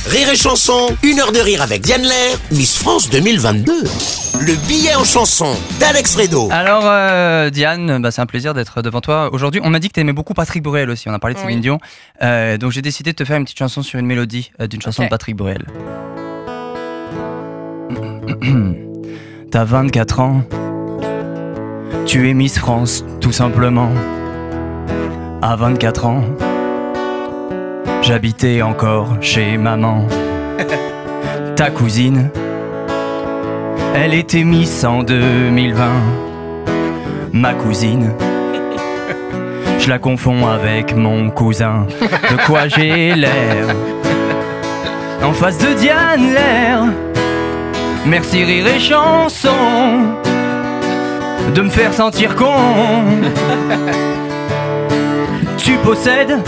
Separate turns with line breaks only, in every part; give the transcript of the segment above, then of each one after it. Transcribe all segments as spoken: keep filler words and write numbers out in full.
Rire et chanson, une heure de rire avec Diane Lair, Miss France deux mille vingt-deux. Le billet en chanson d'Alex Fredo.
Alors euh, Diane, bah, c'est un plaisir d'être devant toi aujourd'hui. On m'a dit que tu aimais beaucoup Patrick Bruel aussi, on a parlé de
Oui.
Céline Dion. Euh, donc j'ai décidé de te faire une petite chanson sur une mélodie euh, d'une chanson
Ok.
de Patrick Bruel. T'as vingt-quatre ans, tu es Miss France tout simplement. À vingt-quatre ans, j'habitais encore chez maman. Ta cousine, elle était Miss en deux mille vingt. Ma cousine, je la confonds avec mon cousin. De quoi j'ai l'air? En face de Diane Lair. Merci rire et chanson de me faire sentir con. Tu possèdes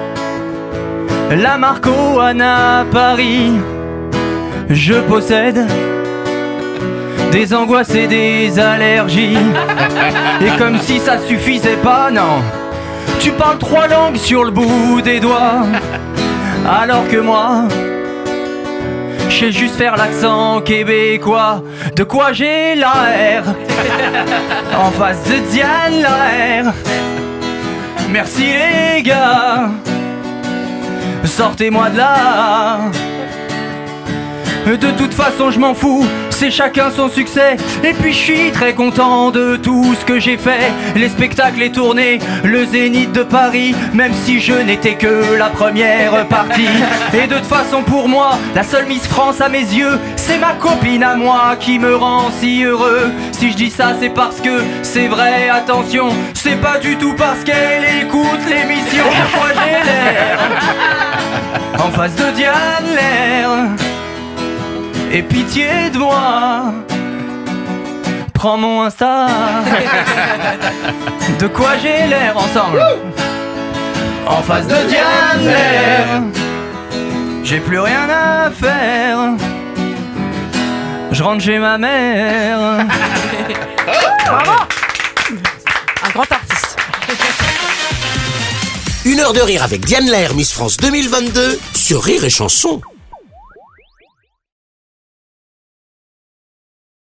la marque Oana Paris. Je possède des angoisses et des allergies. Et comme si ça suffisait pas, non, tu parles trois langues sur le bout des doigts. Alors que moi, je sais juste faire l'accent québécois. De quoi j'ai l'air? En face de Diane Lair. Merci les gars, sortez-moi de là. De toute façon je m'en fous, c'est chacun son succès. Et puis je suis très content de tout ce que j'ai fait. Les spectacles, les tournées, le Zénith de Paris. Même si je n'étais que la première partie. Et de toute façon pour moi, la seule Miss France à mes yeux, c'est ma copine à moi qui me rend si heureux. Si je dis ça c'est parce que c'est vrai, attention, c'est pas du tout parce qu'elle écoute l'émission. De quoi j'ai l'air? En face de Diane Lair. Et pitié de moi, prends mon Insta. De quoi j'ai l'air ensemble? En face de Diane Lair. J'ai plus rien à faire. Je rentre chez ma mère.
Bravo. Un grand artiste.
Une heure de rire avec Diane Lair, Miss France deux mille vingt-deux sur Rire et chanson.